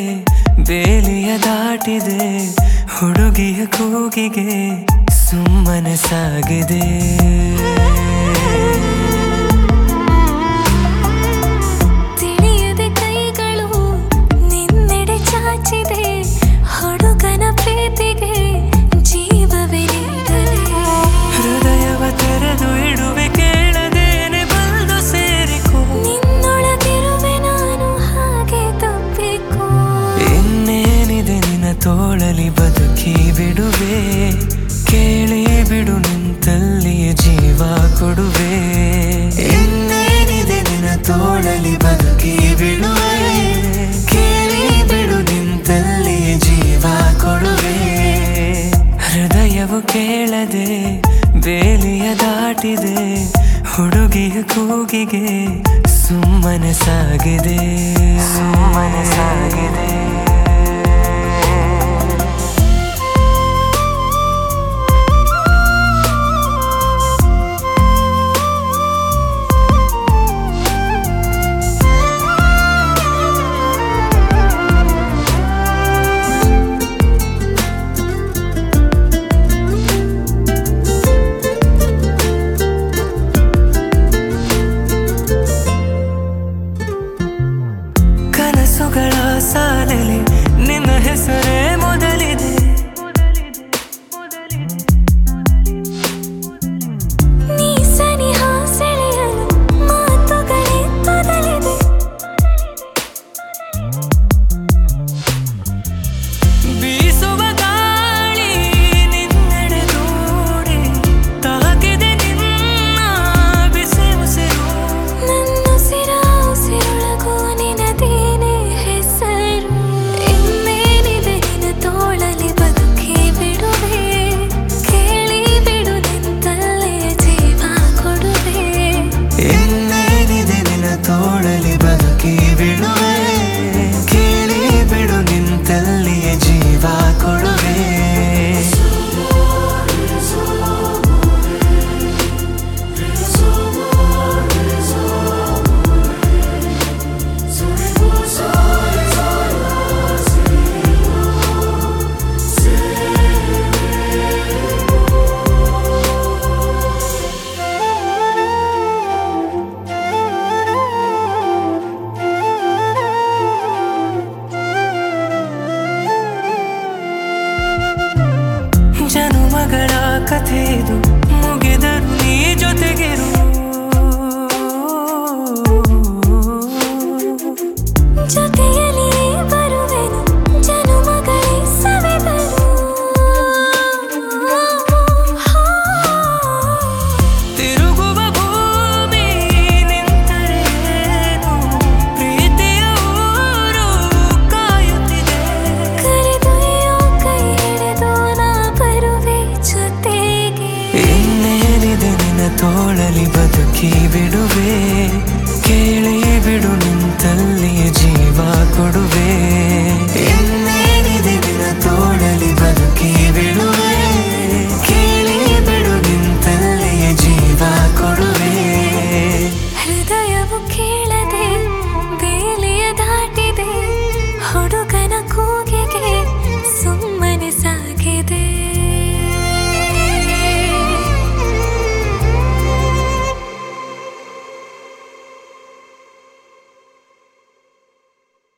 ಬೇಲಿಯ ದಾಟಿದೆ ಹುಡುಗಿಯ ಕೂಗಿಗೆ ಸುಮ್ಮನೆ ಸಾಗಿದೆ. ತಿಳಿಯದೆ ಕೈಗಳು ನಿನ್ನೆಡೆ ಚಾಚಿದೆ ಹುಡುಗನ ಪ್ರೀತಿಗೆ ಜೀವವೇ ನೀಡದೆ. ಹೃದಯವ ತೆರೆದು ಇಡುವೆ ಕೇಳದೇನೆ ಬಂದು ಸೇರಿಕೋ. ನಿನ್ನೊಳಗಿರುವೆ ನಾನು ಹಾಗೆ ತಪ್ಪಿಕೋ. ಇನ್ನೇನಿದೆ ನಿನ್ನ ತೋಳಲಿ ಬದುಕಿ ಬಿಡುವೆ. ಕೇಳಿ ಬಿಡು ನಿಂತಲ್ಲಿಯೇ ಜೀವ ಕೊಡುವೆ. ಇನ್ನೇನಿದೆ ನಿನ್ನ ತೋಳಲಿ ಬದುಕಿ ಬಿಡುವೆ. ಕೇಳಿ ಬಿಡು ನಿಂತಲ್ಲಿಯೇ ಜೀವ ಕೊಡುವೆ. ಹೃದಯವು ಕೇಳದೆ ಬೇಲಿಯ ದಾಟಿದೆ ಹುಡುಗಿಯ ಕೂಗಿಗೆ ಸುಮ್ಮನೆ ಸಾಗಿದೆ. ಸುಮ್ಮನೆ ಸಾಗಿದೆ. ಕನಸುಗಳ ಸಾಲಲಿ ನಿನ್ನ ಹೆಸರೇ ಮೊದಲಿದೆ. ನೀ ಸನಿಹ ಸೆಳೆಯಲು ಮಾತುಗಳೇ ತೊದಲಿದೆ. ಬೀಸುವ ಗಾಳಿ ನಿನ್ನೆಡೆಗೂಡಿ ತಾಕಿದೆ ನಿನ್ನ ಬಿಸಿ ಉಸಿರು. ನನ್ನುಸಿರ ಉಸಿರೊಳಗೂ ನಿನದೇನೆ ಹೆಸರು. ಇನ್ನೇನಿದೆ ನಿನ್ನ ತೋಳಲಿ ಬದುಕಿ ಬಿಡುವೆ. ಕೇಳಿ ಬಿಡು ನಿಂತಲ್ಲೇ ಜೀವ ಕೊಡುವೆ. ಇನ್ನೇನಿದೆ ನಿನ್ನ ತೋಳಲಿ ಬದುಕಿ ಬಿಡುವೆ. ಕೇಳಿ ಬಿಡು ನಿಂತಲ್ಲಿಯೇ ಜೀವ ಕೊಡುವೆ. ಜನುಮಗಳ ಕಥೆದು ಮುಗಿದರು ನೀ ಜೊತೆಗಿರು. ಜೊತೆಯಲ್ಲಿ ಬರುವೆನು ಜನುಮಗಳೇ ಸವೆದರು. ತಿರುಗುವ ಭೂಮಿ ನಿಂತರೇನು ಪ್ರೀತಿಯ ಊರು ಕಾಯುತ್ತಿದೆ. ಕರೆದೊಯ್ಯೋ ಕೈ ಹಿಡಿದು ನಾ ಬರುವೆ ಜೊತೆಗೆ. ಇನ್ನೇನಿದೆ ನಿನ್ನ ತೋಳಲಿ ಬದುಕಿ ಬಿಡುವೆ. ಕೇಳಿ ಬಿಡು ನಿಂತಲ್ಲಿಯೇ